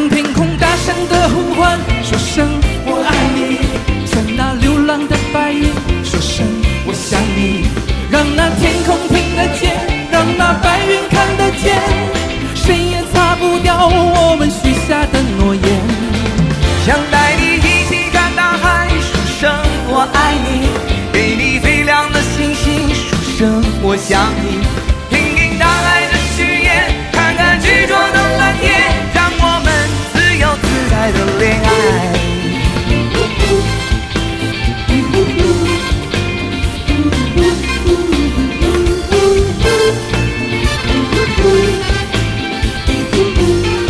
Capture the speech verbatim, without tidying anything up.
云凭空大声的呼唤，说声我爱你。向那流浪的白云说声我想你。让那天空听得见，让那白云看得见，谁也擦不掉我们许下的诺言。 想带你一起看大海，说声我爱你。给你最亮的星星，说声我想你。听听大海的誓言，看看执着的蓝天，让我们自由自在的恋爱。